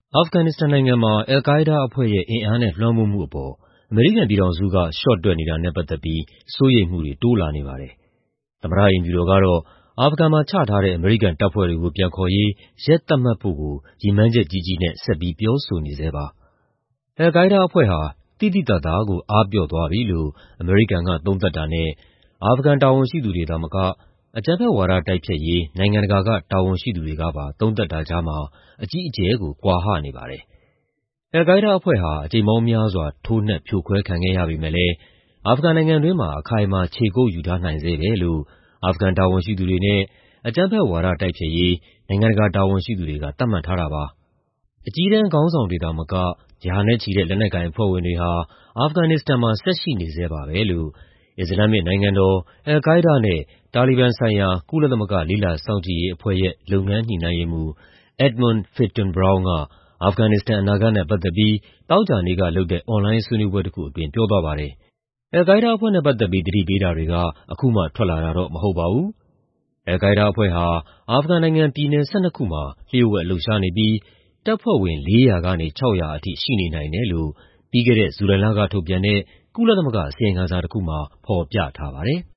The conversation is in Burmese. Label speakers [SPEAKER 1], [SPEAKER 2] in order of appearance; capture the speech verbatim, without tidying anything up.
[SPEAKER 1] အာဖဂန်နစ္စတန်နိုင်ငံမှာ အယ်လ်ကိုင်းဒါးအဖွဲ့ရဲ့ အင်အားနဲ့ လွှမ်းမိုးမှုအပေါ် အမေရိကန်ပြည်ထောင်စုက လျှော့တွက်နေတာနဲ့ ပတ်သက်ပြီး စိုးရိမ်မှုတွေ တိုးလာနေပါတယ်။ သမ္မတအိမ်ဖြူတော်ကတော့ အာဖဂန်မှာချထားတဲ့ အမေရိကန်တပ်ဖွဲ့တွေကို ပြန်ခေါ်ရေး ရက်သတ်မှတ်ဖို့ကို ရည်မှန်းချက်ကြီးကြီးနဲ့ ဆက်ပြီး ပြောဆိုနေဆဲပါ။ အယ်လ်ကိုင်းဒါးအဖွဲ့ဟာ သိသိသာသာကို အားပျော့သွားပြီလို့ အမေရိကန်က သုံးသပ်တာနဲ့ အာဖဂန်တာဝန်ရှိသူတွေသာမက အကြမ်းဖက်ဝါဒ တိုက်ဖျက်ရေး နိုင်ငံတကာက တာဝန်ရှိသူတွေကပါ သုံးသပ်တာကြားမှာ အကြီးအကျယ်ကို ကွာဟနေပါတယ်။ အယ်လ်ကိုင်းဒါးအဖွဲ့ဟာ အကြိမ်ပေါင်းများစွာ ထိုးနှက် ဖြိုခွဲခံခဲ့ရပေမယ့်လည်း အာဖဂန်နိုင်ငံတွင်းမှာ အခိုင်အမာ ခြေကုပ်ယူထားနိုင်ဆဲပဲလို့ အာဖဂန်တာဝန်ရှိသူတွေနဲ့ အကြမ်းဖက်ဝါဒ တိုက်ဖျက်ရေး နိုင်ငံတကာ တာဝန်ရှိသူတွေက သတ်မှတ်ထားတာပါ။ အကြီးတန်းခေါင်းဆောင်တွေသာမက ရာနဲ့ချီတဲ့ လက်နက်ကိုင်အဖွဲ့ဝင်တွေဟာ အာဖဂန်နစ္စတန်မှာ ဆက်ရှိနေဆဲပါပဲလို့ အစ္စလာမ်မစ်နိုင်ငံတော် အယ်လ်ကိုင်းဒါးနဲ့ တာလီဘန်ဆိုင်ရာ ကုလသမဂ္ဂ လေ့လာစောင့်ကြည့်ရေးအဖွဲ့ရဲ့ လုပ်ငန်းညှိနှိုင်းရေးမှူး Edmund Fitton-Brown က အာဖဂန်နစ္စတန် အနာဂတ်နဲ့ ပတ်သက်ပြီး သောကြာနေ့ကလုပ်တဲ့ အွန်လိုင်းဆွေးနွေးပွဲတခုအတွင်း ပြောသွားပါတယ်။ အယ်လ်ကိုင်းဒါးအဖွဲ့နဲ့ ပတ်သက်ပြီး သတိပေးတာတွေက အခုမှ ထွက်လာတာတော့ မဟုတ်ပါဘူး။ အယ်လ်ကိုင်းဒါးအဖွဲ့ဟာ အာဖဂန်နိုင်ငံ ပြည်နယ် ၁၂ ခုမှာ လ ျှို့ဝှက်လှုပ်ရှားနေပြီး တပ်ဖွဲ့ဝင် လေးရာ ကနေ ခြောက်ရာထိ ရှိနေနိုင်တယ်လို့ ပြီးခဲ့တဲ့ ဇူလိုင်လကထုတ်ပြန်တဲ့ ကုလသမဂ္ဂ အစီရင်ခံစာတခုမှာ ဖော်ပြထားပါတယ်။